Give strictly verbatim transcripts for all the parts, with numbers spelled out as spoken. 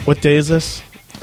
What day is this?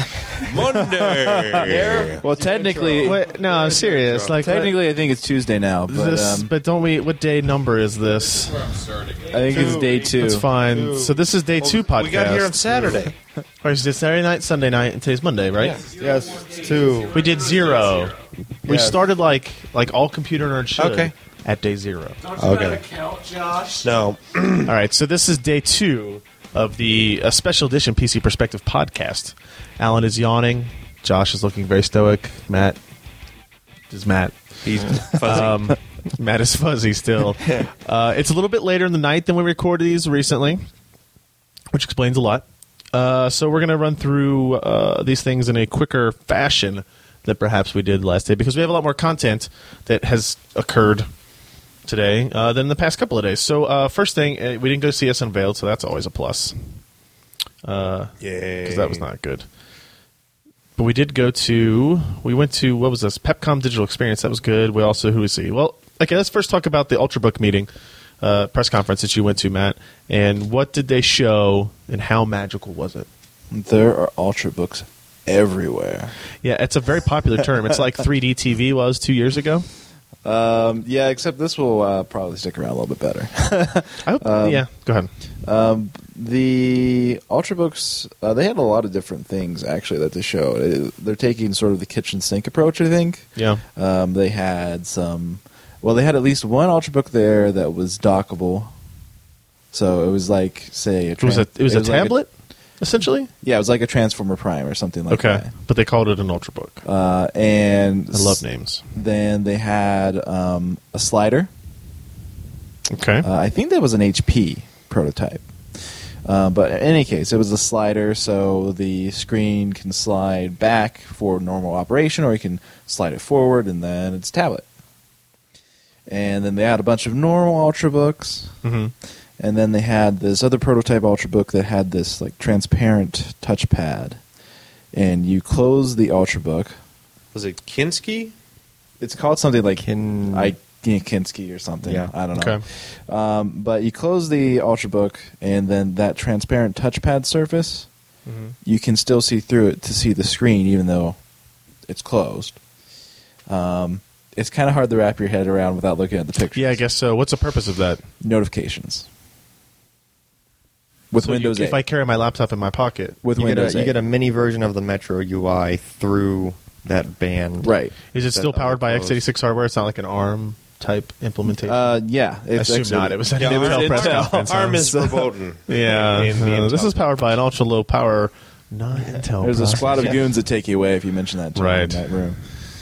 Monday. Well, technically, Wait, no, I'm serious. Like, technically, I think it's Tuesday now, what, but this, um, but don't we? What day number is this? I think it's day two. That's fine. So this is day two podcast. We got here on Saturday. All right, so it's Saturday night, Sunday night, and today's Monday, right? Yes, it's two. We did zero. We Yes. started like like all computer nerds should Okay. at day zero. Okay. No. All right, so this is day two of the uh, special edition P C Perspective podcast. Alan is yawning. Josh is looking very stoic. Matt is Matt. He's fuzzy. Um, Matt is fuzzy still. Uh, it's a little bit later in the night than we recorded these recently, which explains a lot. Uh, so we're going to run through uh, these things in a quicker fashion than perhaps we did last day, because we have a lot more content that has occurred today uh, than the past couple of days. So uh, first thing, uh, we didn't go see us Unveiled, so that's always a plus. Uh, Yay. because that was not good. But we did go to, we went to, what was this? Pepcom Digital Experience. That was good. We also, who we see? Well, okay, let's first talk about the Ultrabook meeting, uh, press conference that you went to, Matt. And what did they show, and how magical was it? There are Ultrabooks everywhere. Yeah, it's a very popular term. It's like three D T V was two years ago. Um, yeah, except this will uh, probably stick around a little bit better. I hope, Um, yeah, go ahead. Um, the Ultrabooks, uh, they had a lot of different things, actually, that they showed. Uh, They're taking sort of the kitchen sink approach, I think. Yeah. Um, they had some, well, they had at least one Ultrabook there that was dockable. So it was like, say, a It was a, tran- it was a like tablet, essentially? yeah, it was like a Transformer Prime or something like Okay, that. but they called it an Ultrabook. Uh, and I love names. Then they had um, a slider. Okay. Uh, I think that was an H P prototype. Uh, but in any case, it was a slider, so the screen can slide back for normal operation, or you can slide it forward, and then it's a tablet. And then they had a bunch of normal Ultrabooks, mm-hmm. and then they had this other prototype Ultrabook that had this like transparent touchpad. And you close the Ultrabook. Was it Kinski? It's called something like Kin- I Kinski or something. Yeah. I don't know. Okay. Um, but you close the Ultrabook, and then that transparent touchpad surface, Mm-hmm. you can still see through it to see the screen, even though it's closed. Um, it's kind of hard to wrap your head around without looking at the pictures. Yeah, I guess so. What's the purpose of that? Notifications with So you- Windows eight. If I carry my laptop in my pocket, with you get, Windows a, you eight. get a mini version of the Metro U I through that band. right. is it That still powered by double x eighty-six hardware? It's not like an ARM type implementation. Uh, yeah. I It's assume actually- not. It was an Yeah, Intel Arm- press Intel. conference. Arm is huh? verboten. Yeah, In the uh, this Intel. is powered by an ultra low power non-Intel. There's a processor. squad of goons that take you away if you mention that to them Right. in that room.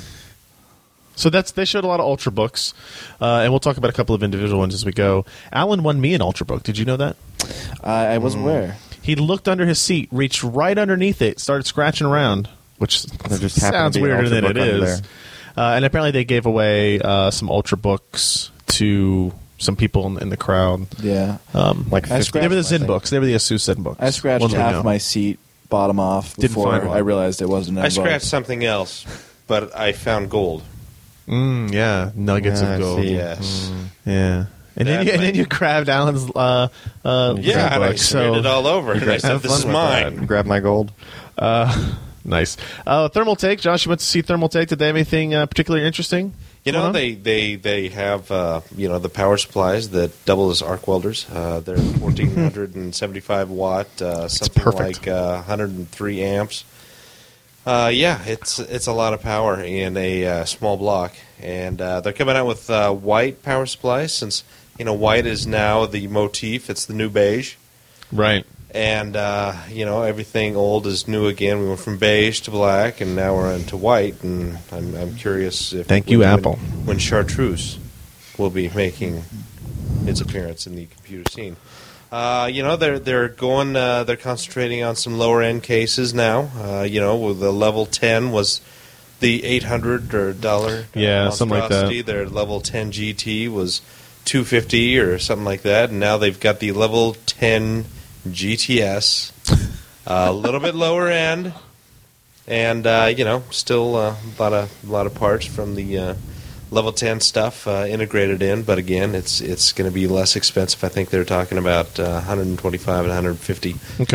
So that's they showed a lot of Ultrabooks, uh, and we'll talk about a couple of individual ones as we go. Alan won me an Ultrabook. Did you know that? I, I wasn't aware. He looked under his seat, reached right underneath it, started scratching around, which There just happened sounds to be an weirder than it Ultrabook under is. Uh, and apparently they gave away uh, some Ultrabooks to some people in, in the crowd. Yeah. Um, Like I fifty, scratched they were the I Zen think. books. They were the Asus Zen books. I scratched Ones we half know. my seat, bottom off, Didn't before find one. I realized it wasn't I involved. scratched something else, but I found gold. Mm, yeah, nuggets Yeah, I of gold. see. Yes. Yeah. And then, That you, and might- then you grabbed Alan's uh, uh, Yeah, Zen and I book. smeared So it all over. And I said, have this fun is with mine. that. Grab my gold. Uh, nice. Uh, Thermal Take. Josh, you went to see Thermal Take. Did they have anything uh, particularly interesting? You going know, on? they, they, they have, uh, you know, the power supplies that double as arc welders. Uh, they're fourteen seventy-five watt, uh, something perfect. like uh, one hundred three amps. Uh, yeah, it's it's a lot of power in a uh, small block. And uh, they're coming out with uh, white power supplies since, you know, white is now the motif. It's the new beige. Right. And, uh, you know, everything old is new again. We went from beige to black, and now we're into white. And I'm, I'm curious if... Thank you, when, Apple. When chartreuse will be making its appearance in the computer scene. Uh, you know, they're they're going... Uh, they're concentrating on some lower-end cases now. Uh, you know, with the level ten was the eight hundred dollars or Yeah, something like that. monstrosity. Their level ten G T was two hundred fifty dollars or something like that. And now they've got the level ten... G T S, uh, a little bit lower end, and uh, you know, still uh, a lot of a lot of parts from the uh, level ten stuff uh, integrated in. But again, it's it's going to be less expensive. I think they're talking about uh, one hundred twenty-five and one hundred fifty. Okay.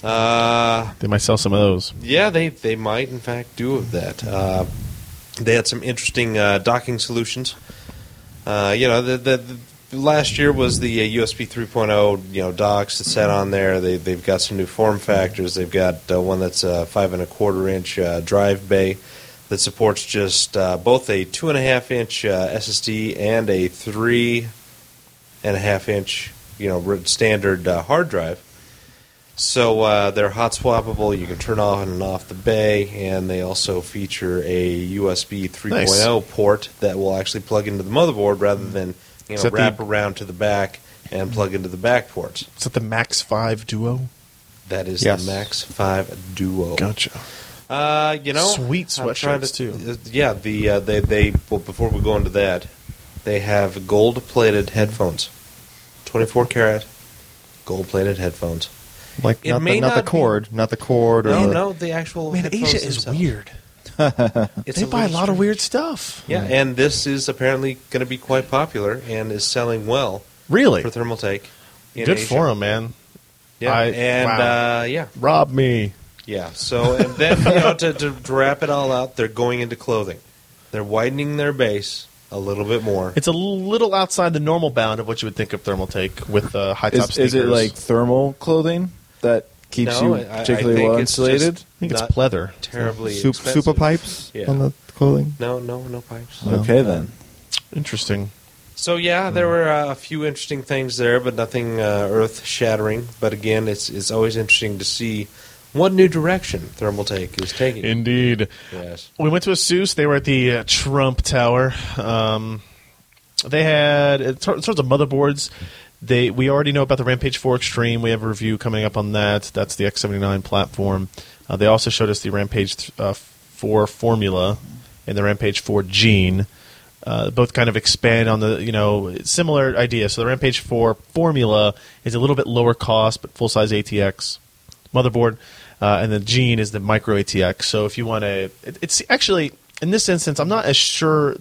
Uh, They might sell some of those. yeah, they, they might, in fact, do of that. Uh, they had some interesting uh, docking solutions. Uh, you know, the, the, the last year was the uh, U S B three point oh, you know, docks that sat on there. They, they've got some new form factors. They've got uh, one that's a five and a quarter inch uh, drive bay that supports just uh, both a two and a half inch uh, S S D and a three and a half inch, you know, standard uh, hard drive. So uh, they're hot swappable. You can turn on and off the bay, and they also feature a U S B three point oh Nice. port that will actually plug into the motherboard rather than you Is know that wrap the- around to the back and plug into the back ports. Is that the Max five Duo? That is Yes. the Max five Duo. Gotcha. Uh, you know, Sweet I'm trying sweatshirts, too. uh, yeah, the uh, they they well, before we go into that, they have gold-plated headphones, twenty-four karat gold-plated headphones. Like It not the, may not the not be- cord, not the cord, or No, the, no, the actual Man, headphones Asia is themselves. weird. It's They buy a little lot of strange. weird stuff. Yeah, and this is apparently going to be quite popular and is selling well Really? for Thermaltake. in Good Asia. for them, man. Yeah, I- and wow. uh, yeah, Rob me. yeah. So and then you know to, to to wrap it all out, they're going into clothing. They're widening their base a little bit more. It's a little outside the normal bound of what you would think of Thermaltake with uh, high top Is, sneakers. is it like thermal clothing that keeps No, you I- I particularly think well it's insulated? just I think it's not pleather. terribly soup, expensive. super pipes Yeah. on the clothing? No, no, no pipes. No. Okay, then. Interesting. So yeah, there were uh, a few interesting things there, but nothing uh, earth-shattering. But again, it's it's always interesting to see what new direction Thermaltake is taking. Indeed. yes. We went to ASUS. They were at the uh, Trump Tower. Um, they had, in ter- in terms of motherboards, they we already know about the Rampage four Extreme. We have a review coming up on that. That's the X seventy-nine platform. Uh, they also showed us the Rampage th- uh, four Formula and the Rampage four Gene. Uh, both kind of expand on the, you know, similar idea. So the Rampage four Formula is a little bit lower cost, but full-size A T X motherboard. Uh, and the Gene is the micro A T X. So if you want to, it, it's actually, in this instance, I'm not as sure.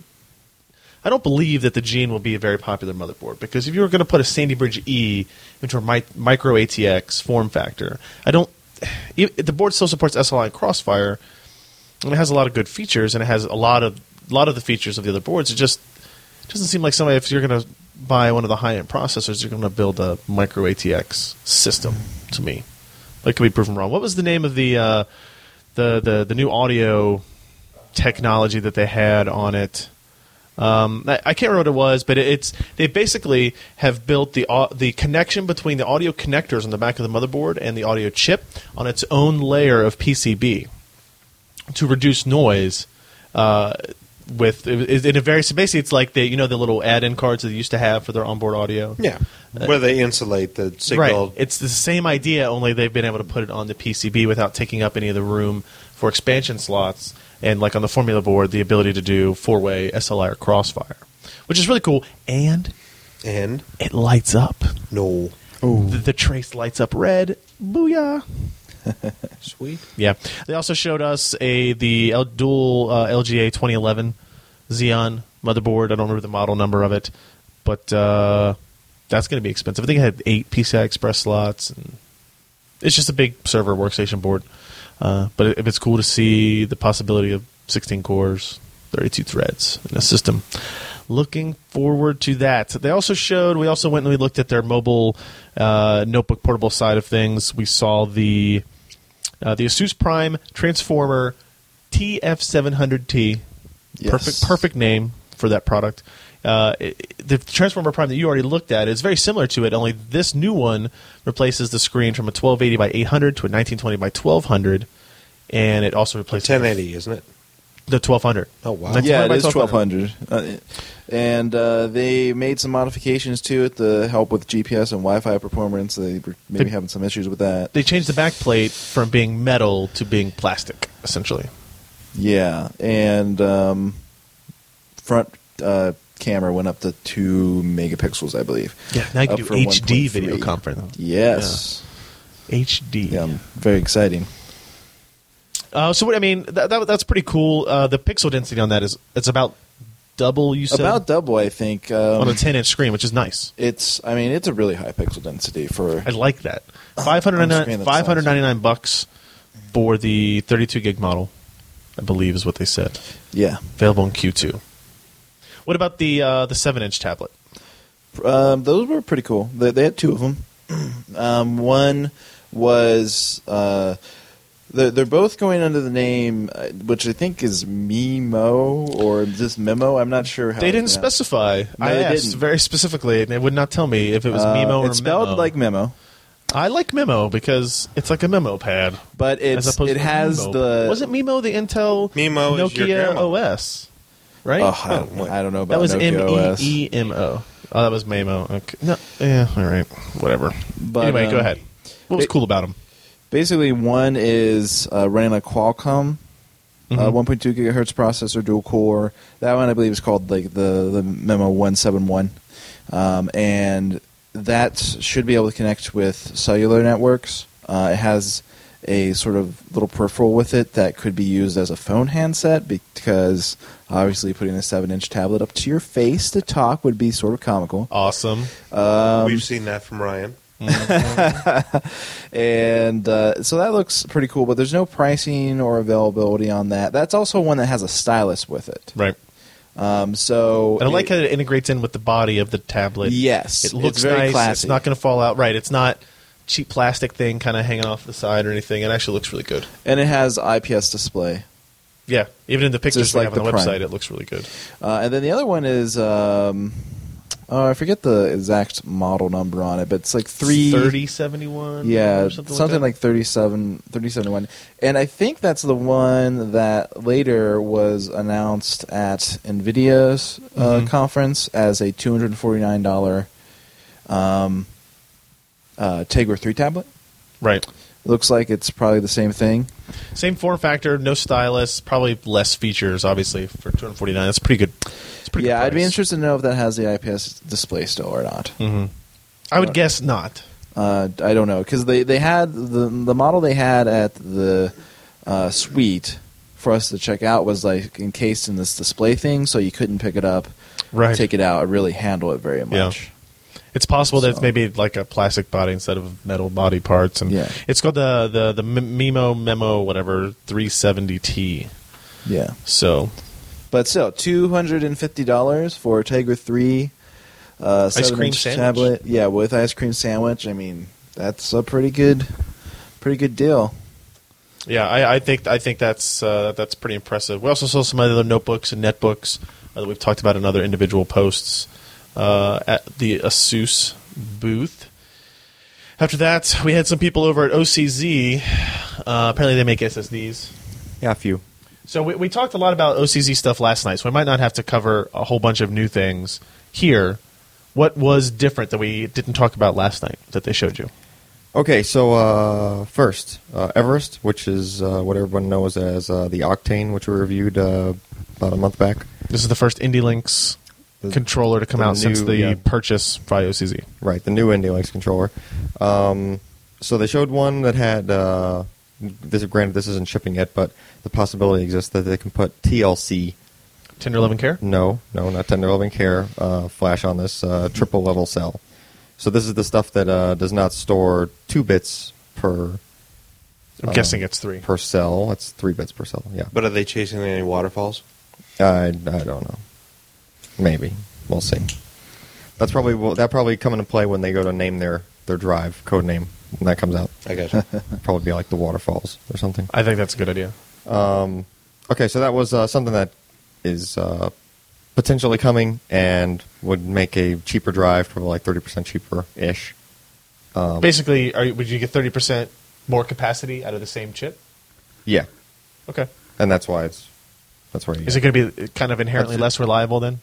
I don't believe that the Gene will be a very popular motherboard, because if you were going to put a Sandy Bridge E into a mi- micro A T X form factor, I don't. It, the board still supports S L I and Crossfire, and it has a lot of good features, and it has a lot of a lot of the features of the other boards. It just doesn't seem like somebody, if you're going to buy one of the high end processors, you're going to build a micro A T X system. To me, that could be proven wrong. What was the name of the uh, the, the the new audio technology that they had on it? Um, I, I can't remember what it was, but it, it's they basically have built the au- the connection between the audio connectors on the back of the motherboard and the audio chip on its own layer of P C B to reduce noise. Uh, with in a very so basically, it's like the you know the little add-in cards that they used to have for their onboard audio. Yeah, where they insulate the signal. Right. It's the same idea, only they've been able to put it on the P C B without taking up any of the room for expansion slots. And like on the Formula board, the ability to do four-way S L I or Crossfire, which is really cool. And And it lights up. no, The, the trace lights up red. Booyah! sweet. Yeah. They also showed us a the L, dual uh, L G A twenty eleven Xeon motherboard. I don't remember the model number of it, but uh, that's going to be expensive. I think it had eight P C I Express slots. And it's just a big server workstation board. Uh, but if it's cool to see the possibility of sixteen cores, thirty-two threads in a system. Looking forward to that. They also showed, we also went and we looked at their mobile uh, notebook portable side of things. We saw the uh, the Asus Prime Transformer T F seven hundred T. Yes. Perfect, perfect name for that product. Uh, it, the Transformer Prime that you already looked at is very similar to it, only this new one replaces the screen from a twelve eighty by eight hundred to a nineteen twenty by twelve hundred, and it also replaces ten eighty, isn't it? the twelve hundred. Oh, wow. Yeah, it by is twelve hundred. Uh, and uh, they made some modifications to it to help with G P S and Wi-Fi performance. They were maybe They- having some issues with that. They changed the backplate from being metal to being plastic, essentially. Yeah, and um, front uh, camera went up to two megapixels, I believe. Yeah, now you can Up do from H D one point three. video conference. Yes. H D. Yeah, very exciting. Uh, so what I mean, that, that, that's pretty cool. Uh, the pixel density on that is it's about double, you said? About double, I think. Um, on a ten-inch screen, which is nice. It's, I mean, it's a really high pixel density for. I like that. five hundred ninety-nine bucks for the thirty-two gig model, I believe is what they said. Yeah. Available in Q two. What about the uh, the seven-inch tablet? Um, those were pretty cool. They, they had two of them. Um, one was uh, they're, they're both going under the name, uh, which I think is Mimo or just Memo. I'm not sure how They it's didn't pronounced. specify. No, I they asked didn't. very specifically, and they would not tell me if it was Uh, Mimo or it's spelled Memo. like Memo, I like Memo because it's like a memo pad. but as it's opposed it to has Mimo. the. Was it Mimo the Intel Mimo is your Nokia grandma. O S? Right? Oh, I, don't, I don't know about that was Nokia M O S. E E M O. Oh, that was Memo. Okay. No, yeah, all right, whatever. But, anyway, um, go ahead. What was it- cool about them? Basically, one is uh, running a Qualcomm uh, Mhm. one point two gigahertz processor, dual core. That one I believe is called like the the Memo one seventy-one, um, and that should be able to connect with cellular networks. Uh, it has a sort of little peripheral with it that could be used as a phone handset because obviously putting a seven-inch tablet up to your face to talk would be sort of comical. Awesome. Um, We've seen that from Ryan. and uh, so that looks pretty cool, but there's no pricing or availability on that. That's also one that has a stylus with it. Right. Um, so And I like it- how it integrates in with the body of the tablet. Yes, It looks it's very nice. classy. It's not going to fall out. Right. It's not cheap plastic thing kind of hanging off the side or anything. It actually looks really good. and it has I P S display. Yeah. Even in the pictures Just we like have on the the Prime. website, it looks really good. Uh, and then the other one is, um, oh, I forget the exact model number on it, but it's like three thirty seventy-one? Yeah, or something, something, like, thirty-seven, thirty seventy-one. And I think that's the one that later was announced at NVIDIA's uh, Mhm. conference as a two hundred forty-nine dollars um, uh, Tegra three tablet. Right. Looks like it's probably the same thing. Same form factor, no stylus, probably less features, obviously, for two hundred forty-nine. That's pretty good. It's pretty Yeah, good I'd be price. interested to know if that has the I P S display still or not. Mhm. I would guess not. Uh, I don't know because they, they had the the model they had at the uh, suite for us to check out was like encased in this display thing, so you couldn't pick it up, Right. take it out, or really handle it very much. It's possible that it's So- maybe like a plastic body instead of metal body parts, and Yeah. it's called the the the Mimo Memo whatever three seventy T. Yeah, So but still, two hundred and fifty dollars for a Tegra three uh, cream seven-inch sandwich. tablet. Yeah, with ice cream sandwich. I mean, that's a pretty good, pretty good deal. yeah, I, I think I think that's uh, that's pretty impressive. We also saw some other notebooks and netbooks uh, that we've talked about in other individual posts uh, at the ASUS booth. After that, we had some people over at O C Z. Uh, apparently, they make S S Ds. Yeah, a few. So we, we talked a lot about O C Z stuff last night, so we might not have to cover a whole bunch of new things here. What was different that we didn't talk about last night that they showed you? Okay, so uh, first, uh, Everest, which is uh, what everyone knows as uh, the Octane, which we reviewed uh, about a month back. This is the first IndieLinks The- controller to come the out since new- the yeah. purchase by O C Z. Right, the new IndieLinks controller. Um, so they showed one that had, uh, this granted this isn't shipping yet, but the possibility exists that they can put T L C. Tender Love and Care? No, no, not Tender Loving Care uh, flash on this uh, triple level cell. So this is the stuff that uh, does not store two bits per I'm uh, guessing it's three. per cell. It's three bits per cell. Yeah, But are they chasing any waterfalls? I, I don't know. Maybe we'll see. That's probably will that probably come into play when they go to name their, their drive code name when that comes out. I got you. Probably be like the waterfalls or something. I think that's a good idea. Um, okay, so that was uh, something that is uh, potentially coming and would make a cheaper drive, probably like thirty percent cheaper ish. Um, Basically, are you, would you get thirty percent more capacity out of the same chip? yeah, Okay. and that's why it's that's where you Is get it going to be kind of inherently That's it. less reliable then?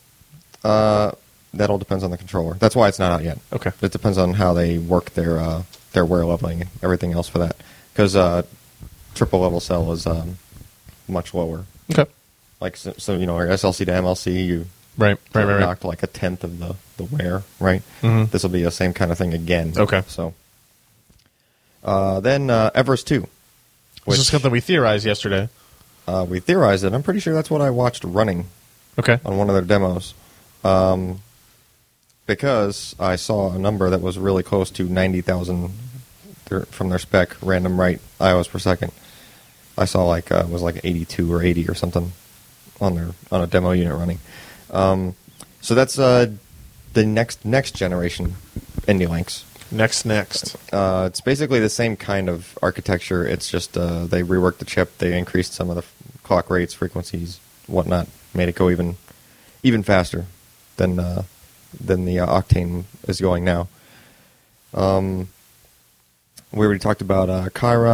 Uh, that all depends on the controller. That's why it's not out yet. Okay. It depends on how they work their uh, their wear leveling and everything else for that. Because uh, triple level cell is um, much lower. Okay. Like so, so, you know, our S L C to M L C, you Right, right, right, right. knocked like a tenth of the, the wear, right? Mhm. This will be the same kind of thing again. Okay. So uh, then uh, Everest two, This which is something we theorized yesterday. uh, we theorized it. I'm pretty sure that's what I watched running Okay. on one of their demos, um, because I saw a number that was really close to ninety thousand from their spec random write I O S per second. I saw like uh, it was like eighty-two or eighty or something on their on a demo unit running. Um, so that's uh, the next next generation NDLinks. Next, next. Uh, it's basically the same kind of architecture. It's just uh, they reworked the chip. They increased some of the f- clock rates, frequencies, whatnot, made it go even even faster than uh, than the uh, Octane is going now. Um, we already talked about uh,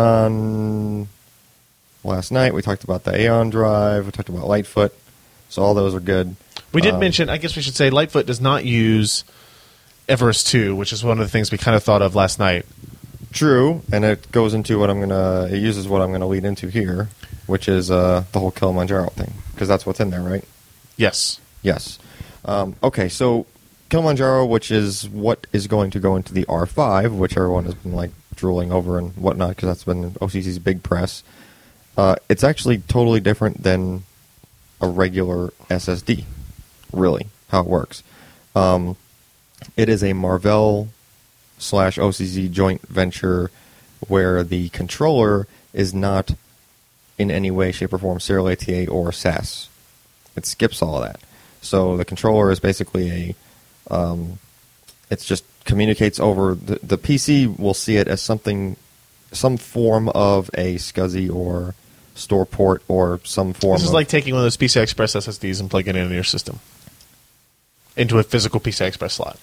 Chiron last night. We talked about the Aeon drive. We talked about Lightfoot. So all those are good. We did Um, mention, I guess we should say, Lightfoot does not use Everest two, which is one of the things we kind of thought of last night. True, and it goes into what I'm gonna. It uses what I'm gonna lead into here, which is uh, the whole Kilimanjaro thing, because that's what's in there, right? Yes. Yes. Um, okay, so Kilimanjaro, which is what is going to go into the R five, which everyone has been like drooling over and whatnot, because that's been O C C's big press. Uh, it's actually totally different than a regular S S D. Really, how it works. Um, it is a Marvell slash O C C joint venture where the controller is not in any way, shape, or form serial A T A or S A S. It skips all of that. So the controller is basically a, um, it's just communicates over, the, the P C will see it as something, some form of a SCSI or store port or some form This is of... like taking one of those P C I Express S S Ds and plugging it into your system. Into a physical P C I Express slot.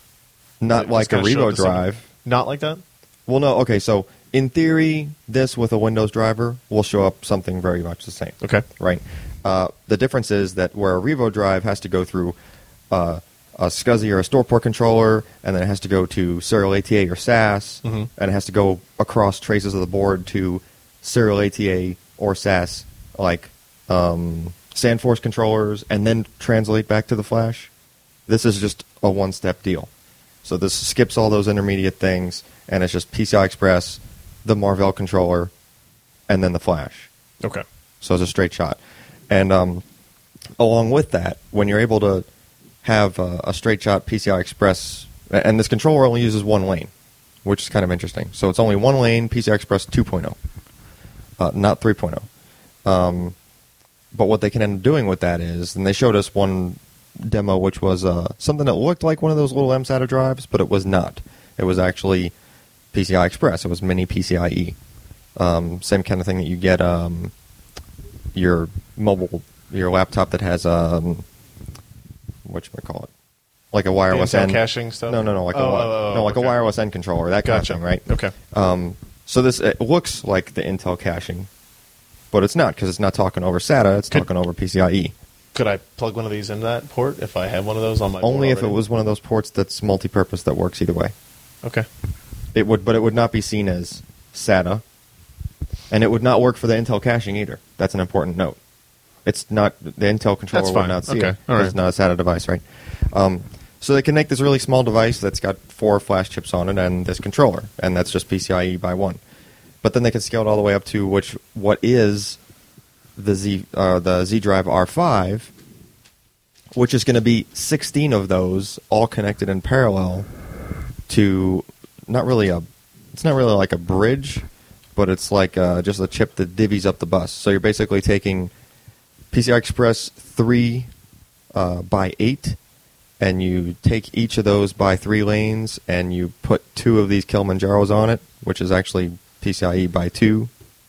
Not Just like a kinda show Revo it the same- drive. Not like that? Well, no, okay, so in theory, this with a Windows driver will show up something very much the same. Okay. Right? Uh, the difference is that where a Revo drive has to go through uh, a SCSI or a store port controller, and then it has to go to serial A T A or S A S, Mhm. and it has to go across traces of the board to serial A T A or S A S, like um, SandForce controllers, and then translate back to the flash. This is just a one-step deal. So this skips all those intermediate things, and it's just P C I Express, the Marvell controller, and then the flash. Okay. So it's a straight shot. And um, along with that, when you're able to have uh, a straight shot P C I Express, and this controller only uses one lane, which is kind of interesting. So it's only one lane P C I Express two point oh, uh, not three point oh. Um, but what they can end up doing with that is, and they showed us one demo which was uh, something that looked like one of those little M SATA drives, but it was not. It was actually P C I Express. It was mini P C I E. Um, same kind of thing that you get um, your mobile, your laptop that has um, whatchamacallit, like a wireless Intel end caching stuff? No, no, no, like Oh, a wi- oh, oh, no, like okay. a wireless end controller. That kind Gotcha. of thing, right? Okay. Um, so this it looks like the Intel caching, but it's not because it's not talking over SATA. It's Could- talking over P C I E. Could I plug one of these into that port if I had one of those on my Only board if it already? was one of those ports that's multi-purpose that works either way. Okay. It would, but it would not be seen as SATA, and it would not work for the Intel caching either. That's an important note. It's not the Intel controller That's would fine. not see Okay. it. All right. It's not a SATA device, right? Um, so they can make this really small device that's got four flash chips on it and this controller, and that's just P C I E by one. But then they can scale it all the way up to which what is the Z uh, the Z Drive R five, which is going to be sixteen of those all connected in parallel to not really a it's not really like a bridge, but it's like uh, just a chip that divvies up the bus. So you're basically taking P C I Express three uh, by eight, and you take each of those by three lanes, and you put two of these Kilimanjaros on it, which is actually P C I E by two,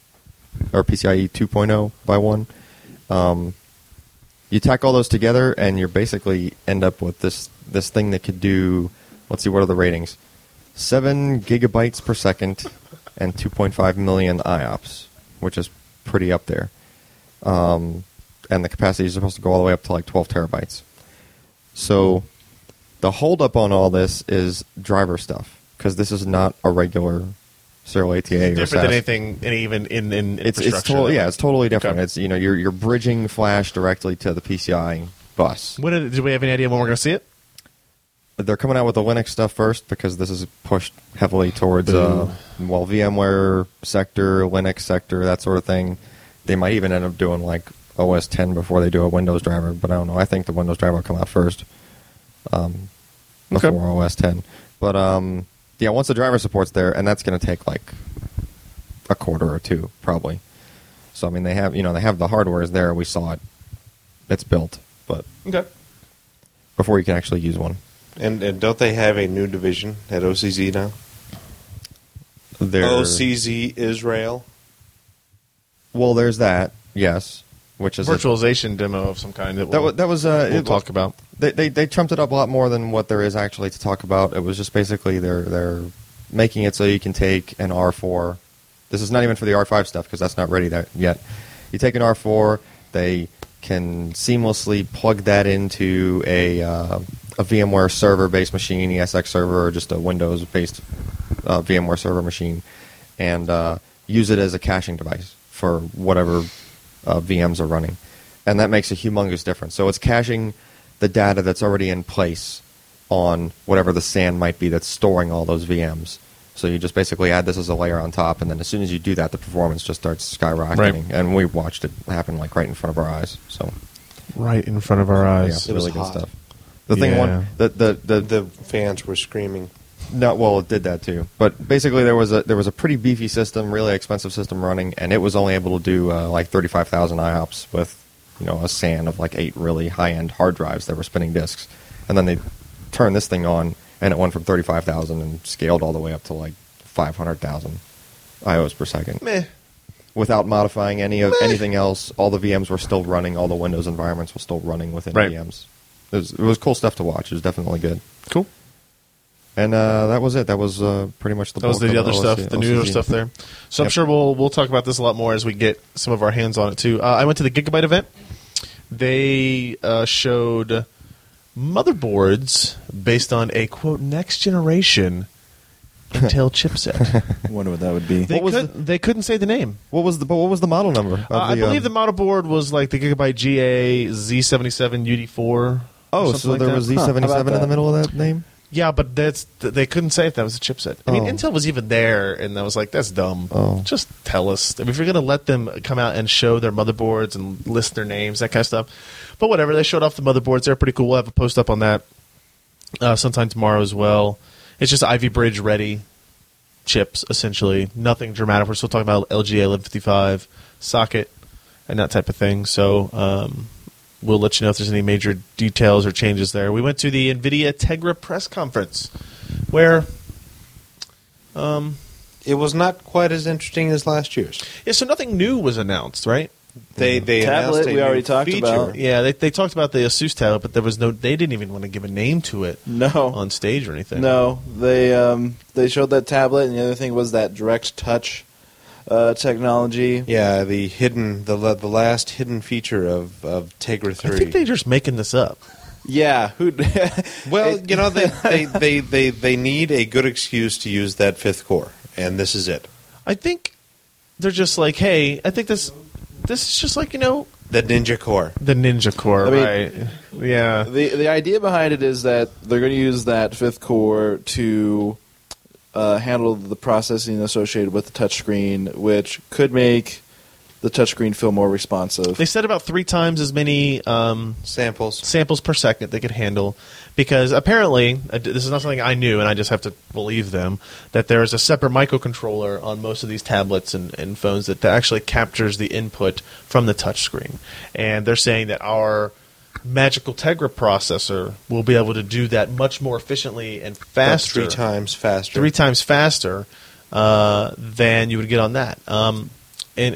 or P C I E two point oh by one. Um, you tack all those together, and you basically end up with this this thing that could do, let's see, what are the ratings? Seven gigabytes per second and two point five million I O P S, which is pretty up there. Um, and the capacity is supposed to go all the way up to like twelve terabytes. So the holdup on all this is driver stuff, because this is not a regular serial A T A or Different S A S. than anything, and even in, in It's infrastructure. it's totally yeah, it's totally different. Okay. It's you know you're you're bridging flash directly to the P C I bus. When did, do we have any idea when we're going to see it? They're coming out with the Linux stuff first because this is pushed heavily towards uh, well VMware sector, Linux sector, that sort of thing. They might even end up doing like O S ten before they do a Windows driver, but I don't know. I think the Windows driver will come out first um, before Okay. O S ten. But um, yeah, once the driver support's there, and that's going to take like a quarter or two probably. So I mean, they have you know they have the hardware is there. We saw it. It's built, but Okay. before you can actually use one, And, and don't they have a new division at O C Z now? there. O C Z Israel. Well, there's that. Yes, which is a- Virtualization demo of some kind that that we'll, was that was uh, we'll it- talk about. They, they they trumped it up a lot more than what there is actually to talk about. It was just basically they're they're making it so you can take an R four. This is not even for the R five stuff because that's not ready that yet. You take an R four, they can seamlessly plug that into a uh, a VMware server-based machine, E S X server, or just a Windows-based uh, VMware server machine, and uh, use it as a caching device for whatever uh, V Ms are running, and that makes a humongous difference. So it's caching the data that's already in place on whatever the S A N might be that's storing all those V Ms. So you just basically add this as a layer on top, and then as soon as you do that, the performance just starts skyrocketing. Right. And we watched it happen like right in front of our eyes. So Right in front of our yeah, eyes. It was really good hot. stuff. The thing Yeah. one, the the the, The fans were screaming. no, well, it did that too. But basically, there was a there was a pretty beefy system, really expensive system running, and it was only able to do uh, like thirty five thousand I O P S with you know a S A N of like eight really high end hard drives that were spinning disks, and then they turned this thing on, and it went from thirty five thousand and scaled all the way up to like five hundred thousand I O S per second. Meh. Without modifying any of anything else, all the V Ms were still running, all the Windows environments were still running within Right. V Ms. It was, it was cool stuff to watch. It was definitely good. Cool. And uh, that was it. That was uh, pretty much the That was bulk the of other O S stuff, C the newer O C Z. stuff there. So I'm Yep. sure we'll we'll talk about this a lot more as we get some of our hands on it too. Uh, I went to the Gigabyte event. They uh, showed motherboards based on a quote next generation Intel chipset. I wonder what that would be. They What was could, they couldn't say the name. What was the but what was the model number? Of Uh, I the, believe um, the motherboard was like the Gigabyte G A Z seventy-seven U D four. Oh, so there was Z Huh, seventy how seven about in the that? middle of that name. Yeah, but that's they couldn't say if that was a chipset. I mean, Oh. Intel was even there, and I was like, "That's dumb." Oh. Just tell us. I mean, if you're going to let them come out and show their motherboards and list their names, that kind of stuff. But whatever, they showed off the motherboards. They're pretty cool. We'll have a post up on that uh, sometime tomorrow as well. It's just Ivy Bridge ready chips, essentially. Nothing dramatic. We're still talking about L G A eleven fifty-five socket and that type of thing. So um, we'll let you know if there's any major details or changes there. We went to the NVIDIA Tegra press conference where, um, It was not quite as interesting as last year's. yeah, so nothing new was announced, right? They they Tablet, announced a we already new talked feature. about. Yeah, they they talked about the Asus tablet, but there was no. They didn't even want to give a name to it No. on stage or anything. No, they um, they showed that tablet, and the other thing was that direct touch uh, technology. Yeah, the hidden the la- the last hidden feature of of Tegra I three. think they're just making this up. Yeah, who? Well, you know, they, they, they, they, they need a good excuse to use that fifth core, and this is it. I think they're just like, hey, I think this this is just like you know The Ninja Core. the Ninja Core, I mean- right? Yeah. the the idea behind it is that they're going to use that fifth core to uh, handle the processing associated with the touchscreen, which could make the touchscreen feel more responsive. They said about three times as many um, Samples. samples per second they could handle because apparently uh, this is not something I knew and I just have to believe them that there is a separate microcontroller on most of these tablets and, and phones that, that actually captures the input from the touchscreen, and they're saying that our magical Tegra processor will be able to do that much more efficiently and That's faster, three times faster. three times faster uh, than you would get on that. Um, and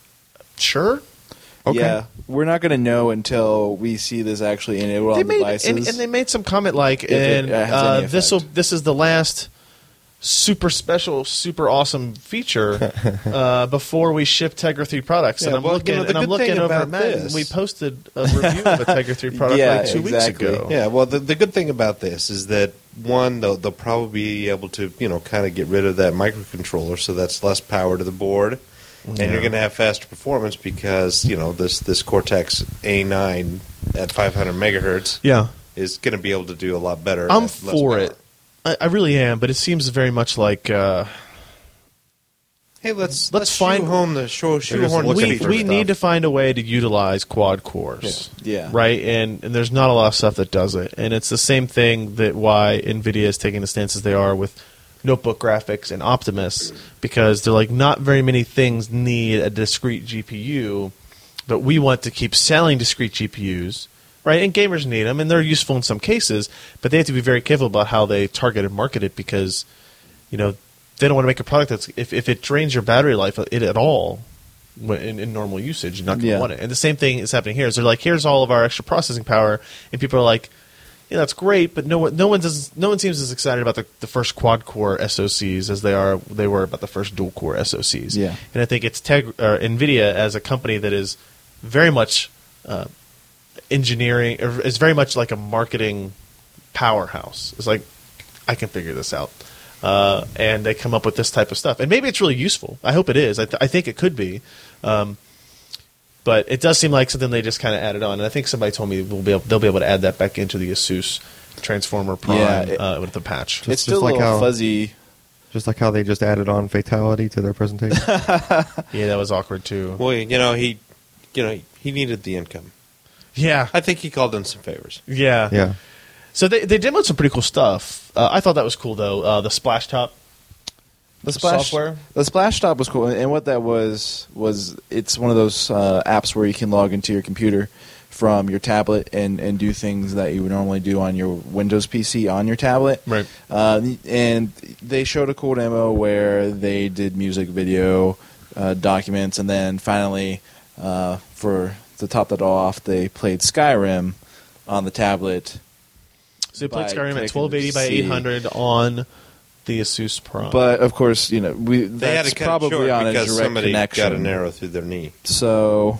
sure. Okay. Yeah, we're not going to know until we see this actually enabled They on made devices. and, and they made some comment like, If it and has uh, any this will effect. this is the last super special, super awesome feature uh, before we ship Tegra three products. and Yeah, I'm well, looking you know, the and I'm good looking thing over about at Matt. And this- we posted a review of a Tegra three product Yeah, like two exactly. weeks ago. Yeah, well, the, the good thing about this is that, one, they'll, they'll probably be able to, you know, kind of get rid of that microcontroller, so that's less power to the board. And Yeah. you're going to have faster performance because, you know, this, this Cortex A nine at five hundred megahertz Yeah, is going to be able to do a lot better. I'm at less for power. it. I, I really am, but it seems very much like uh, Hey, let's Let's let's find- shoehorn the show, just shoehorn looking we the for we stuff. need to find a way to utilize quad cores. Yeah. Right, and and there's not a lot of stuff that does it, and it's the same thing that why NVIDIA is taking the stances they are with notebook graphics and Optimus, because they're like, not very many things need a discrete G P U, but we want to keep selling discrete G P Us, right? And gamers need them, and they're useful in some cases, but they have to be very careful about how they target and market it, because you know they don't want to make a product that's if, if it drains your battery life it at all when- in, in normal usage, you're not going to Yeah. want it. And the same thing is happening here. Is they're like, here's all of our extra processing power, and people are like, yeah, that's great, but no one, no one does, no one seems as excited about the, the first quad core S O Cs as they are they were about the first dual core S O Cs. Yeah. And I think it's Teg, or NVIDIA as a company that is very much uh, engineering, or is very much like a marketing powerhouse. It's like, I can figure this out. Uh, and they come up with this type of stuff. And maybe it's really useful. I hope it is. I, th- I think it could be. Um, but it does seem like something they just kind of added on. And I think somebody told me we'll be able, they'll be able to add that back into the Asus Transformer Prime Yeah, it- uh, with the patch. It's Just still like a little how- fuzzy. Just like how they just added on fatality to their presentation. Yeah, that was awkward too. Well, you know he, you know he needed the income. Yeah. I think he called in some favors. Yeah. yeah. So they they demoed some pretty cool stuff. Uh, I thought that was cool though. Uh, the splash top. The splash software? The splash top was cool, and what that was was it's one of those uh, apps where you can log into your computer from your tablet and, and do things that you would normally do on your Windows P C on your tablet. Right. Uh, and they showed a cool demo where they did music, video, uh, documents, and then finally, uh, for to top that all off, they played Skyrim on the tablet. So they played By Skyrim at clicking twelve eighty by C. eight hundred on the Asus Prime. But of course, you know we They had that's to cut probably it short on a because direct somebody connection. got an arrow through their knee. So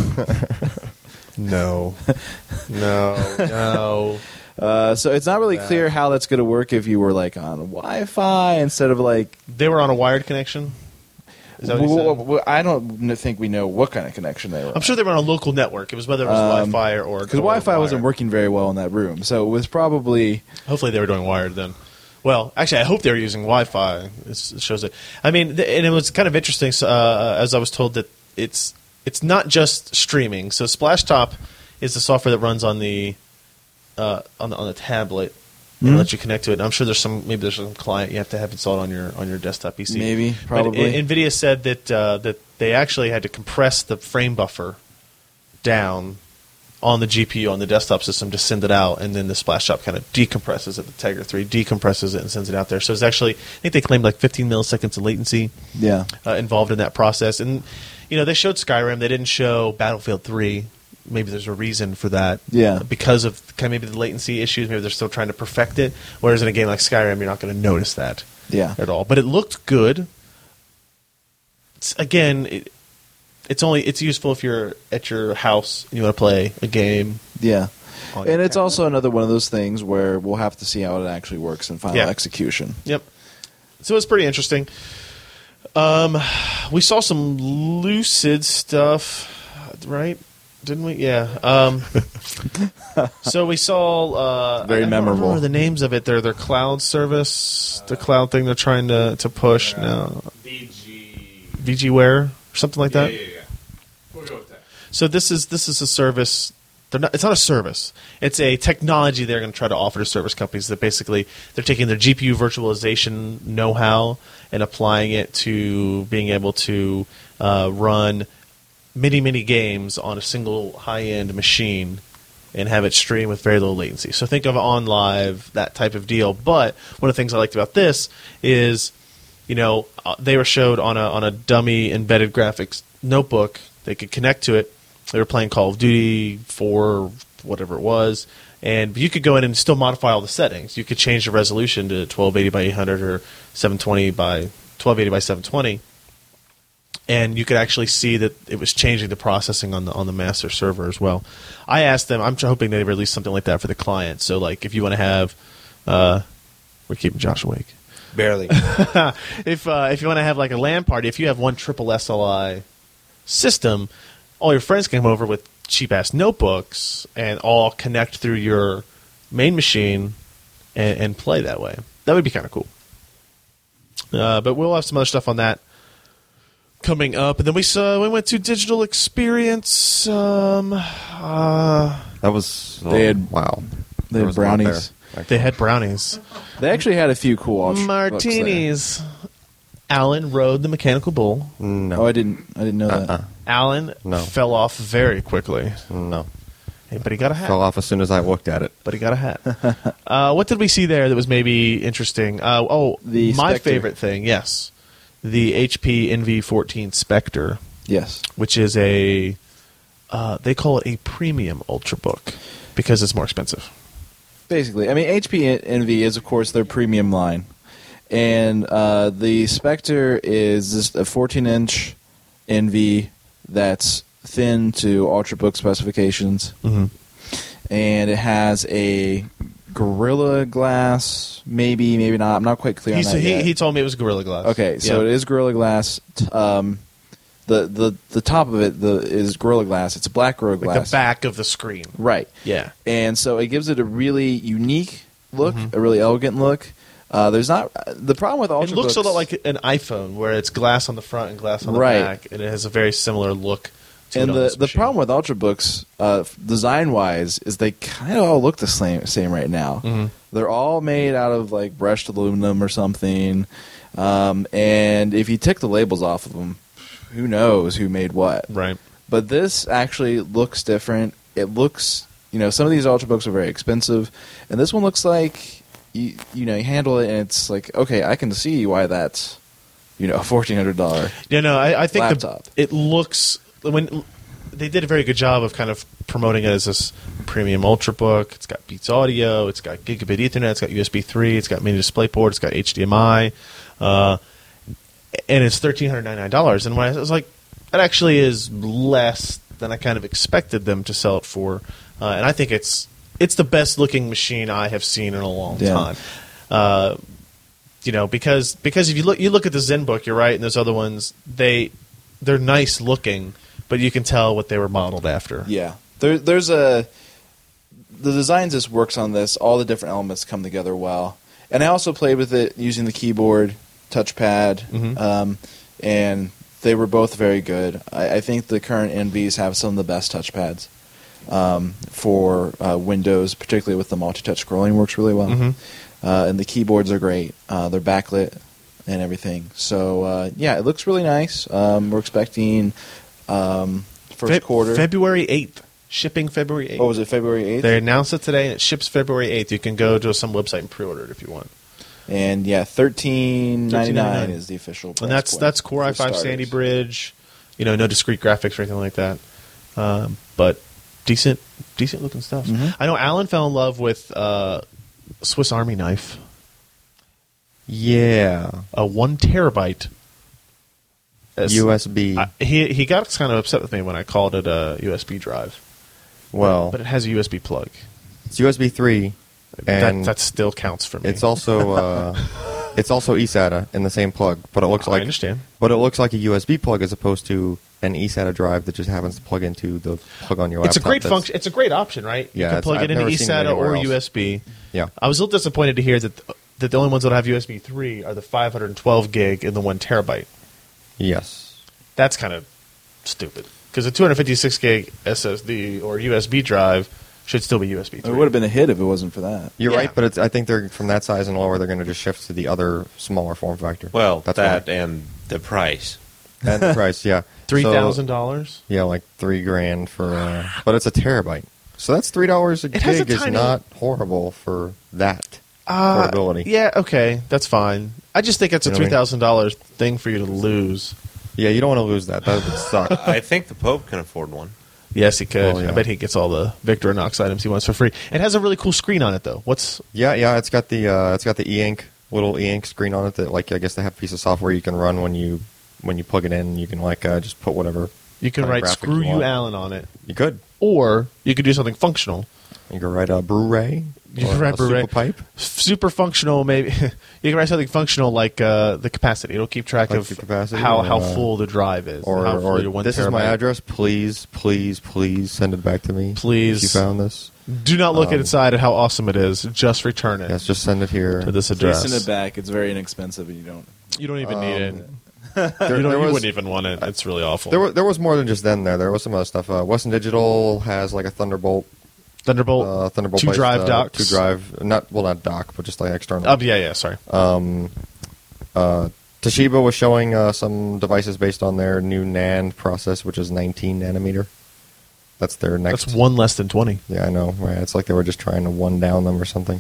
no, no, no. Uh, so it's not really Yeah. clear how that's going to work if you were like on Wi-Fi instead of like. They were on a wired connection. Is that what you Well, said? well, I don't kn- think we know what kind of connection they were. I'm sure they were on a local network. It was whether it was Um, Wi-Fi or because or Wi-Fi wasn't wired. working very well in that room, so it was probably Hopefully they were doing wired then. Well, actually, I hope they were using Wi-Fi. It's, it shows it. I mean, th- and it was kind of interesting. So, uh, as I was told that it's it's not just streaming. So Splashtop is the software that runs on the uh, on the on the tablet and Mhm. lets you connect to it. And I'm sure there's some maybe there's some client you have to have installed on your on your desktop P C. Maybe, But probably. I- NVIDIA said that uh, that they actually had to compress the frame buffer down on the G P U on the desktop system to send it out, and then the Splashtop kind of decompresses it. The Tegra three decompresses it and sends it out there. So it's actually, I think they claimed like fifteen milliseconds of latency yeah. uh, involved in that process. And you know, they showed Skyrim. They didn't show Battlefield three. Maybe there's a reason for that. Yeah. Because of kind of maybe the latency issues. Maybe they're still trying to perfect it. Whereas in a game like Skyrim, you're not going to notice that Yeah. at all. But it looked good. It's, again, it, it's only it's useful if you're at your house and you want to play a game. Yeah. on your And it's tablet. also another one of those things where we'll have to see how it actually works in final Yeah. execution. Yep. So it's pretty interesting. Um, we saw some Lucid stuff, right? Didn't we? Yeah. Um, so we saw uh, Very I, I memorable. Don't remember the names of it. They're their cloud service, the cloud thing they're trying to to push now. V G. VGware or something like Yeah, that. yeah, yeah. We'll go with that. So this is this is a service. They're not, it's not a service. It's a technology they're going to try to offer to service companies that basically they're taking their G P U virtualization know-how and applying it to being able to uh, run many many games on a single high-end machine and have it stream with very low latency. So think of on live, that type of deal. But one of the things I liked about this is, you know, uh, they were showed on a on a dummy embedded graphics notebook. They could connect to it. They were playing Call of Duty four, whatever it was, and you could go in and still modify all the settings. You could change the resolution to twelve eighty by eight hundred or seven twenty by twelve eighty by seven twenty, and you could actually see that it was changing the processing on the on the master server as well. I asked them. I'm hoping they release something like that for the client. So, like, if you want to have, uh, we're keeping Josh awake. Barely. if uh, if you want to have like a LAN party, if you have one triple S L I system, all your friends can come over with cheap ass notebooks and all connect through your main machine and, and play that way. That would be kind of cool. Uh, but we'll have some other stuff on that coming up, and then we saw we went to Digital Experience. Um, uh, That was oh, They had- wow. They There had was a lot brownies. there. they had brownies, They actually had a few cool ultra books there. martinis. Alan rode the mechanical bull. No. Oh, I didn't. I didn't know Uh-uh. that. Alan No. fell off very quickly, No. but he got a hat. Fell off as soon as I looked at it. But he got a hat. uh, what did we see there that was maybe interesting? Uh, oh, The my Spectre. favorite thing, yes, the H P N V fourteen Spectre, Yes. which is a uh, they call it a premium ultrabook because it's more expensive. Basically, I mean, H P Envy is, of course, their premium line. And uh, the Spectre is just a fourteen-inch Envy that's thin to ultrabook specifications. Mm-hmm. And it has a Gorilla Glass, maybe, maybe not. I'm not quite clear He's, on that he, yet. he told me it was Gorilla Glass. Okay, so Yeah. it is Gorilla Glass. T- Um, the, the the top of it the, is Gorilla Glass. It's a black Gorilla like Glass. the back of the screen. Right. Yeah. And so it gives it a really unique look, Mhm. a really elegant look. Uh, there's not the problem with It ultrabooks. looks a lot like an iPhone, where it's glass on the front and glass on the Right. back, and it has a very similar look. To and it on the this the machine. problem with ultrabooks, uh, design wise, is they kind of all look the same same right now. Mhm. They're all made out of like brushed aluminum or something, um, and if you tick the labels off of them, who knows who made what? right? But this actually looks different. It looks, you know, some of these ultrabooks are very expensive, and this one looks like you, you know, you handle it and it's like, okay, I can see why that's, you know, a fourteen hundred dollar. Yeah, no, I, I think the, Laptop. it looks when they did a very good job of kind of promoting it as this premium ultrabook. It's got Beats Audio, it's got gigabit Ethernet, it's got U S B three, it's got mini DisplayPort, it's got H D M I, uh, and it's thirteen hundred ninety nine dollars. And when I was like, that actually is less than I kind of expected them to sell it for, uh, and I think it's it's the best looking machine I have seen in a long Yeah. time. Uh, you know, because because if you look you look at the ZenBook, you're right, and those other ones, they they're nice looking, but you can tell what they were modeled after. Yeah, there, there's a the designs just works on this. All the different elements come together well, and I also played with it using the keyboard, touchpad, Mhm. um, and they were both very good. I, I think the current N Vs have some of the best touchpads um, for uh, Windows, particularly with the multi-touch scrolling works really well. Mhm. Uh, and the keyboards are great. Uh, they're backlit and everything. So uh, yeah, it looks really nice. Um, we're expecting um, first Fe- quarter. February eighth, shipping February eighth. What was it, February eighth? They announced it today, and it ships February eighth. You can go to some website and pre-order it if you want. And yeah, thirteen ninety nine $thirteen is the official price. And that's point that's Core for i five starters. Sandy Bridge. You know, no discrete graphics or anything like that. Um, but decent, decent looking stuff. Mhm. I know Alan fell in love with uh, Swiss Army knife, Yeah. a one terabyte. As- U S B. I, he he got kind of upset with me when I called it a U S B drive. well, but it has a U S B plug. it's U S B three, and that that still counts for me. it's also uh, it's also eSATA in the same plug, but it looks I like understand. But it looks like a U S B plug as opposed to an eSATA drive that just happens to plug into the plug on your laptop. It's a great that's- function. It's a great option, right? Yeah, you can it's- plug I've it into never seen it eSATA anywhere or else. U S B. Yeah. I was a little disappointed to hear that that the only ones that have U S B three are the five hundred twelve gig and the one terabyte. Yes. That's kind of stupid because a two hundred fifty-six gig S S D or U S B drive should still be U S B It three. would have been a hit if it wasn't for that. You're Yeah. right, but it's, I think they're from that size and lower. They're going to just shift to the other smaller form factor. Well, That's that why. and the price. And the price, yeah, Three So- thousand dollars. Yeah, like three grand for, uh, but it's a terabyte, so that's three dollars a It has a gig is tiny- not horrible for that Uh, portability. yeah, okay, that's fine. I just think it's a You know what I three mean? thousand dollars thing for you to lose. Yeah, you don't want to lose that. That would suck. I think the Pope can afford one. Yes, he could. Well, yeah. I bet he gets all the Victorinox items he wants for free. It has a really cool screen on it, though. What's Yeah, yeah, it's got the uh, it's got the e-ink little e-ink screen on it that like I guess they have a piece of software you can run when you when you plug it in. You can like uh, just put whatever you can kind of write graphic "Screw you you, want. Allen" on it, You could or you could do something functional. you could write a Blu-ray. You or can write a Blu-ray. Super pipe. Super functional, maybe. You can write something functional like uh, the capacity. It'll keep track Like of the capacity, how, or, how uh, full the drive is, Or, how full or your one this is my terabyte. address. Please, please, please send it back to me. Please. if you found this. Do not look Um, inside at how awesome it is. Just return it Yes, just send it here. to this Please address. send it back. It's very inexpensive, and you don't. You don't even Um, need it. There, you, don't, there you was, wouldn't even want it. It's really awful. there, was, there was more than just them there. There was some other stuff. Uh, Western Digital has like a Thunderbolt, Thunderbolt, uh, Thunderbolt two based, drive uh, docks. two drive, not well, not dock, but just like external. Oh, yeah, yeah, sorry. Um, uh, Toshiba was showing uh, some devices based on their new NAND process, which is nineteen nanometer. That's their next. That's one less than twenty. Yeah, I know. Right? It's like they were just trying to one down them or something.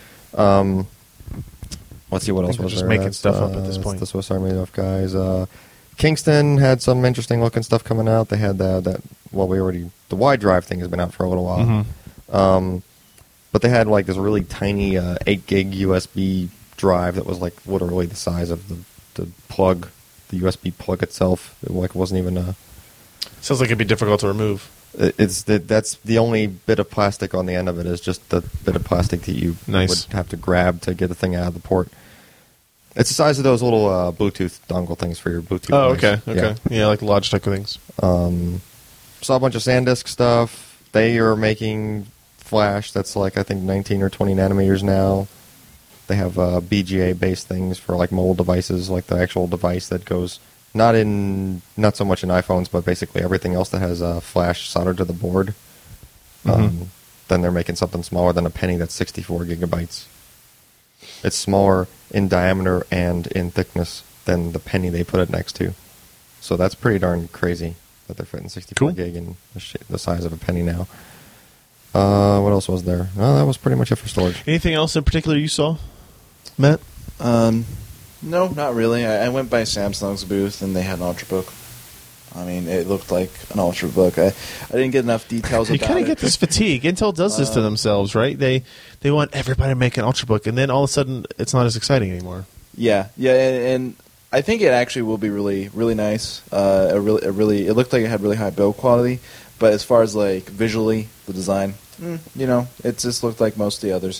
Um, let's see what I else think was they're just there. making That's, stuff up uh, at this that's point. The Swiss Army knife guys. Uh, Kingston had some interesting looking stuff coming out. They had that. that well, we already the wide drive thing has been out for a little while. Mhm. Um, but they had like this really tiny uh, eight gig U S B drive that was like literally the size of the, the plug, the U S B plug itself. It like wasn't even a. Sounds like it'd be difficult to remove. It- It's the, that's the only bit of plastic on the end of it is just the bit of plastic that you Nice. would have to grab to get the thing out of the port. It's the size of those little uh, Bluetooth dongle things for your Bluetooth. Oh, device. okay, okay. Yeah. Yeah, like Logitech things. Um, saw a bunch of SanDisk stuff. They are making flash that's like I think nineteen or twenty nanometers now. They have uh, B G A based things for like mobile devices, like the actual device that goes not in not so much in iPhones, but basically everything else that has uh, flash soldered to the board. Um, Mhm. Then they're making something smaller than a penny that's sixty-four gigabytes. It's smaller in diameter and in thickness than the penny they put it next to. So that's pretty darn crazy that they're fitting sixty-four Cool. gig in the, sh- the size of a penny now. Uh, what else was there? No, that was pretty much it for storage. Anything else in particular you saw, Matt? Um, no, not really. I, I went by Samsung's booth and they had an Ultrabook. I mean, it looked like an Ultrabook. I, I didn't get enough details You about kind it. of get this fatigue. Intel does this to Um, themselves, right? They they want everybody to make an Ultrabook, and then all of a sudden, it's not as exciting anymore. Yeah, yeah, and, and I think it actually will be really, really nice. Uh, a really, a really, it looked like it had really high build quality, but as far as like visually, the design, mm, you know, it just looked like most of the others.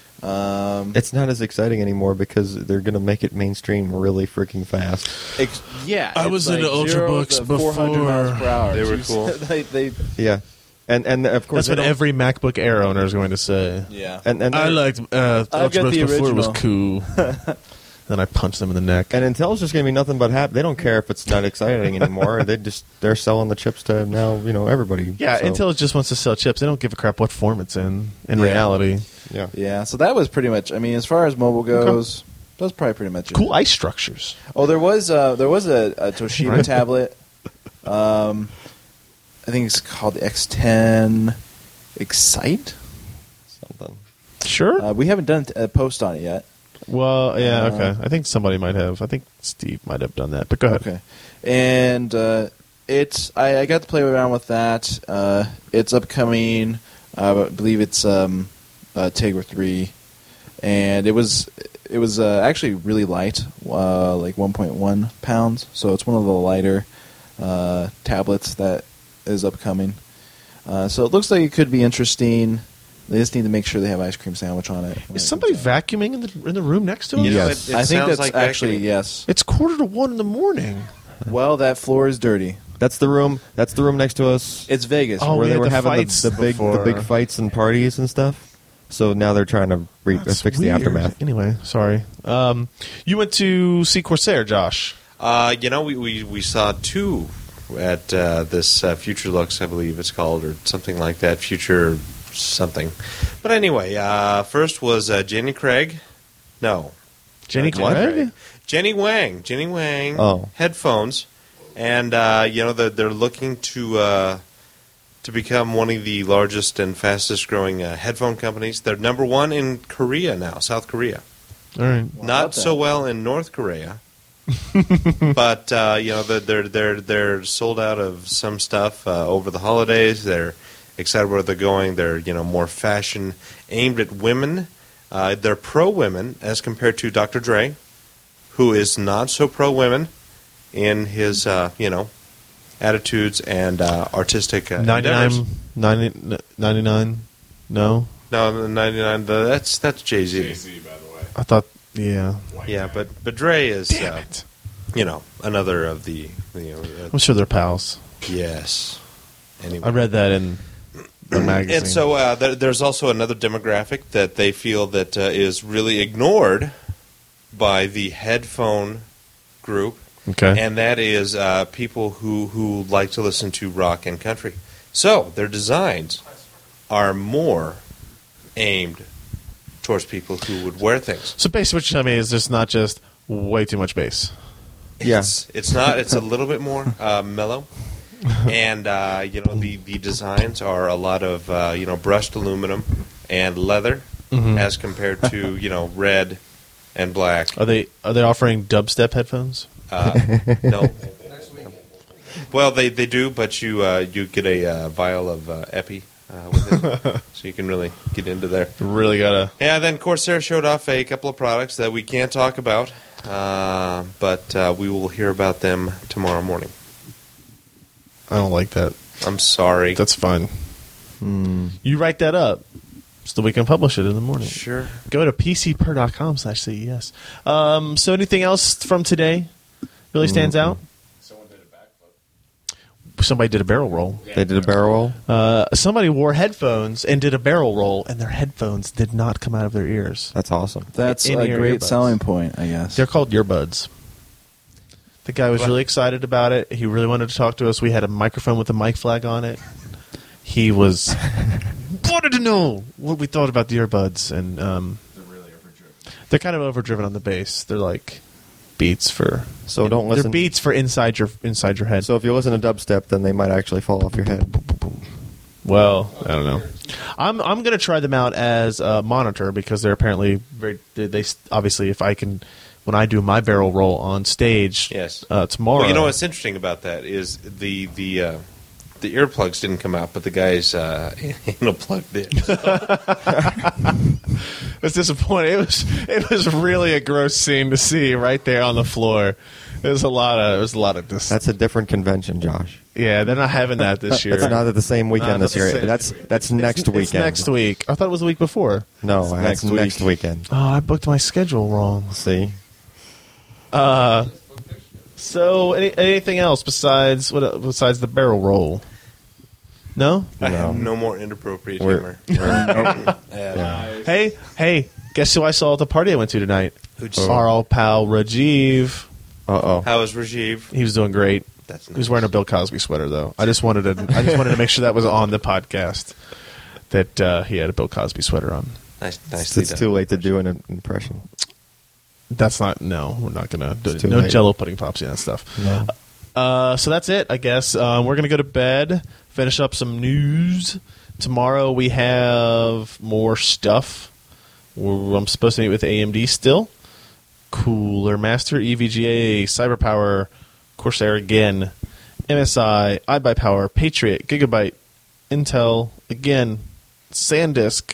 Um, It's not as exciting anymore because they're going to make it mainstream really freaking fast. ex- yeah, I it's was like into zero Ultrabooks to four hundred miles per hour. They were Jeez. cool. they, they, Yeah, and and of course That's what they don't- every MacBook Air owner is going to say. yeah, and and I they're- liked uh, I've got Ultrabooks the before it was original. cool. Then I punched them in the neck. And Intel's just going to be nothing but happy. They don't care if it's not exciting anymore. They just they're selling the chips to now you know everybody. Yeah, So, Intel just wants to sell chips. They don't give a crap what form it's in. In Yeah. reality, Yeah. yeah. So that was pretty much. I mean, as far as mobile goes, that's probably pretty much it. cool ice structures. Oh, there was uh, there was a, a Toshiba Right. tablet. Um, I think it's called the X ten Excite. Something. Sure. Uh, we haven't done a post on it yet. well, yeah. uh, Okay. I think somebody might have. I think Steve might have done that. But go ahead. Okay, and uh, it's I, I got to play around with that. Uh, it's upcoming. Uh, I believe it's um, uh, Tegra three, and it was it was uh, actually really light, uh, like one point one pounds. So it's one of the lighter uh, tablets that is upcoming. Uh, so it looks like it could be interesting. They just need to make sure they have ice cream sandwich on it. when Is it somebody comes out. vacuuming in the in the room next to us? You know, Yes. it, it I think sounds that's like actually vacuuming. yes. It's quarter to one in the morning. Well, that floor is dirty. That's the room. That's the room next to us. It's Vegas. Oh, where we they had were the having fights the, the big the big before. fights and parties and stuff. So now they're trying to re- That's fix the weird. aftermath. Anyway, sorry. Um, you went to see Corsair, Josh. Uh, you know, we, we, we saw two at uh, this uh, Future Looks, I believe it's called, or something like that. Future something. But anyway, uh, first was uh, Jenny Craig. No. Jenny Not Jenny Craig? Jenny Wang. Jenny Wang. Oh. Headphones. And, uh, you know, they're, they're looking to uh, to become one of the largest and fastest growing uh, headphone companies. They're number one in Korea now, South Korea. All right. Wow, Not about so that. well in North Korea. But uh, you know they're, they're they're they're sold out of some stuff uh, over the holidays. They're excited where they're going. They're you know more fashion aimed at women. Uh, they're pro women as compared to Doctor Dre, who is not so pro women in his uh, you know attitudes and uh, artistic uh, endeavors. ninety-nine, ninety, ninety-nine? No? No, ninety-nine. The, that's that's Jay Z. Jay-Z, by the way. I thought, yeah. White Yeah, guy. but but Dre is Damn uh, it. you know another of the you know uh, I'm sure they're pals. yes. Anyway. I read that in the magazine. And so uh, there, there's also another demographic that they feel that uh, is really ignored by the headphone group, Okay. and that is uh, people who, who like to listen to rock and country. So their designs are more aimed towards people who would wear things. So basically, what you're telling me is there's not just way too much bass. Yeah. It's, it's not. It's a little bit more uh, mellow, and uh, you know the, the designs are a lot of uh, you know brushed aluminum and leather, Mhm. as compared to you know red and black. Are they are they offering dubstep headphones? Uh, no. Well, they, they do, but you uh, you get a uh, vial of uh, Epi uh, with it, so you can really get into there. Really gotta. Yeah, then Corsair showed off a couple of products that we can't talk about, uh, but uh, we will hear about them tomorrow morning. I don't like that. I'm sorry. That's fine. Hmm. You write that up so we can publish it in the morning. Sure. Go to p c per dot com slash C E S. Um, so anything else from today really stands out? Someone did a backflip. Somebody did a barrel roll. They did a barrel roll. Uh, somebody wore headphones and did a barrel roll, and their headphones did not come out of their ears. That's awesome. That's a In-ear great earbuds. selling point, I guess. They're called earbuds. The guy was really excited about it. He really wanted to talk to us. We had a microphone with a mic flag on it. He was wanted to know what we thought about the earbuds, and um, They're really overdriven. they're kind of overdriven on the bass. They're like beats for So don't They're listen. beats for inside your inside your head. So if you listen to dubstep, then they might actually fall off your head. Well, I don't know. I'm I'm gonna try them out as a monitor because they're apparently very. They, they obviously if I can when I do my barrel roll on stage. Yes. Uh, tomorrow. Well, you know what's interesting about that is the the uh, the earplugs didn't come out, but the guy's uh, anal plug did. It was disappointing. It was it was really a gross scene to see right there on the floor. It was a lot of it was a lot of this. That's a different convention, Josh. Yeah, they're not having that this year. It's not at the same Not weekend this the year. same- That's that's next It's weekend. next week. I thought it was the week before. No, It's that's next next, week. weekend. Oh, I booked my schedule wrong. See, Uh, so any, anything else besides what besides the barrel roll? No. I have No. no more inappropriate We're- humor. we're- Yeah. Hey, hey, guess who I saw at the party I went to tonight? Who'd you- Our old pal Rajiv. uh oh. How was Rajiv? He was doing great. That's He was wearing a Bill Cosby sweater, though. I just wanted to. I just wanted to make sure that was on the podcast. That uh, he had a Bill Cosby sweater on. nice, It's, nicely it's done. too late to do an impression. That's not. No, we're not gonna do It's too no late. Jello pudding pops and that stuff. No. Uh, so that's it, I guess. Um, we're gonna go to bed, finish up some news. Tomorrow we have more stuff. We're, I'm supposed to meet with A M D still. Cooler Master, E V G A, CyberPower, Corsair again, M S I, iBuyPower, Patriot, Gigabyte, Intel again, SanDisk.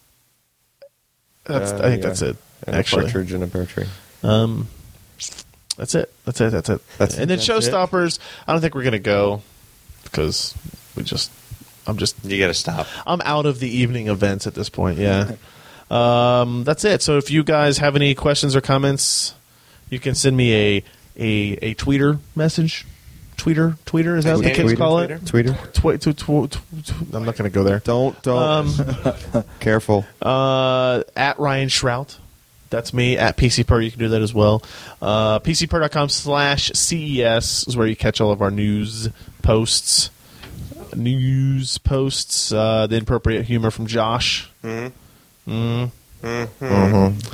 That's Uh, I think yeah. that's it. And Actually, a partridge in a pear tree. um, that's it. That's it. That's it. That's- and then that's showstoppers. I don't think we're gonna go because we just. I'm just. You got to stop. I'm out of the evening events at this point. Yeah. Um, that's it. So if you guys have any questions or comments, you can send me a a, a tweeter message. Tweeter, tweeter is that what the kids Tweeter? call it? Tweeter? Tweeter. Twi- tw- tw- tw- tw- I'm not going to go there. Don't don't. Um, Careful. uh, at Ryan Shrout. That's me. At P C Per, you can do that as well. Uh, P C Per dot com slash C E S is where you catch all of our news posts. News posts. Uh, the inappropriate humor from Josh. Mm-hmm. Mm. Mm-hmm.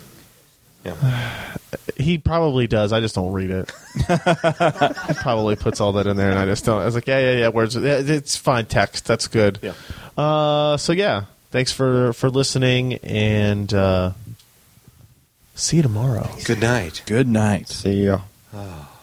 Yeah. He probably does. I just don't read it. He probably puts all that in there, and I just don't. I was like, yeah, yeah, yeah. Words. Yeah, it's fine. Text. That's good. Yeah. Uh, so yeah, thanks for for listening, and uh, see you tomorrow. Good night. Good night. See ya. Oh.